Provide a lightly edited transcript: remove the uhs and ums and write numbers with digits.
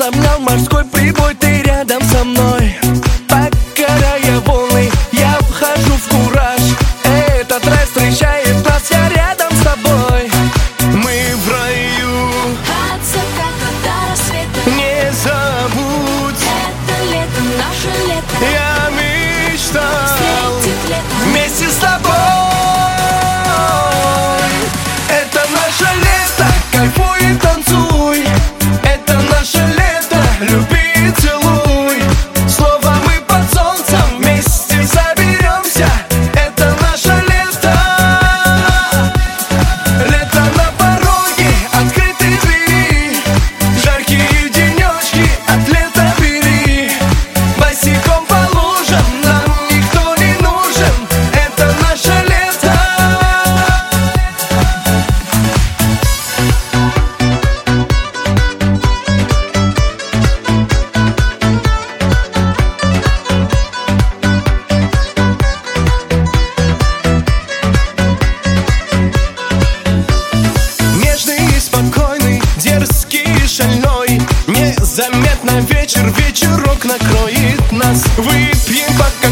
Разогнал морской прибой, ты рядом со мной. Покоряя волны, я вхожу в кураж. Этот рай встречает нас, я рядом с тобой. Мы в раю. От заката до рассвета. Не забудь, Это лето, наше лето. я мечтал Встретить лето вместе с тобой. Это наше лето, кайфуй и танцуй. Это наше лето, люби и целуй. Снова мы под солнцем вместе соберемся. Это наше лето. Лето на пороге, открытые двери. Жаркие денечки от лета бери. Босиком по лужам, нам никто не нужен. Это наше лето. Нежный и спокойный, дерзкий и шальной. Незаметно вечерок накроет нас. Выпьем пока